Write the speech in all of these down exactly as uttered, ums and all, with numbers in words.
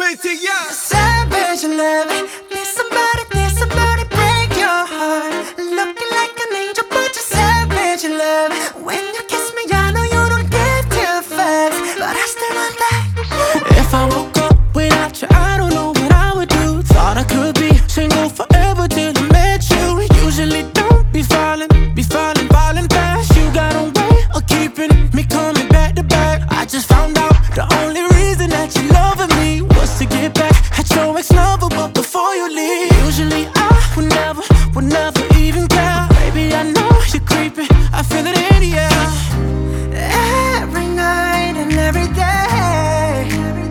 Spacey, yeah. Savage love. Need somebody, need somebody break your heart. Looking like an angel, but you're savage love. When you kiss me, I know you don't give two fucks, but I still want that. If I woke up without you, I don't know what I would do. Thought I could be single forever till I met you. Usually don't be falling, be falling, falling fast. You got a way of keeping me coming back to back. I just found out the only reason that you loving me was to get back at your ex-lover, but before you leave, usually I would never, would never even care. Baby, I know you're creeping, I feel it in the air. Every night and every day,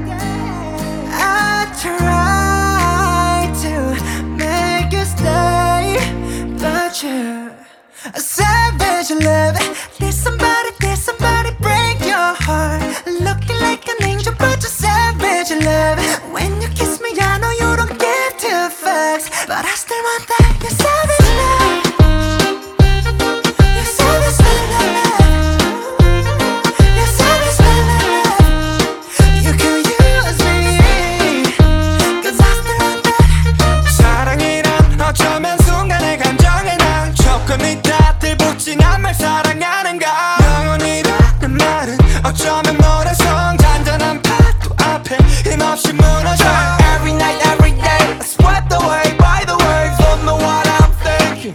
I try to make you stay, but you're a savage love. There's somebody, there's somebody break your heart. Looking like an angel, but you're savage love. When you kiss me, I know you don't give two fucks, but I still want that. You're savage love. You're savage love. You're savage love. You can use me, 'cause I still want that. 사랑이란 어쩌면 순간의 감정에 난 조금 있다 들붙지난 말 사랑하는가. 영원이라는 말은 어쩌면 모래성 잔잔한 파도 앞에 힘없이 무너져. Every night, every day, swept away by the waves. Don't know what I'm thinking.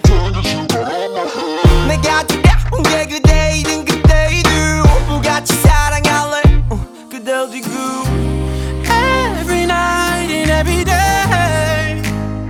내가 두려운 게 그대이든 그대이든 오브같이 사랑할래. 어, 그댈 두고. Every night and every day,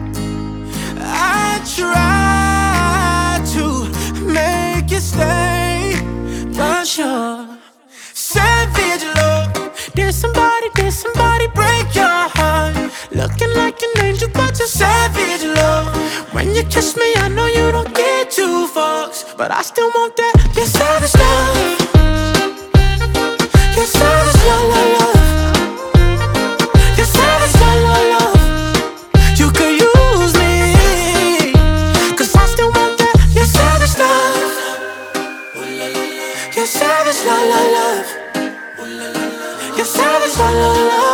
I try to make you stay, but you're savage love. Did somebody, did somebody break your heart? Looking like an angel, but you're savage love. When you kiss me, I know you don't get two fucks, but I still want that. You're savage love. You're savage love, love, love. You're savage love, love, love. You could use me, 'cause I still want that. You're savage love. You're savage love, love, love. You're savage love, love, love.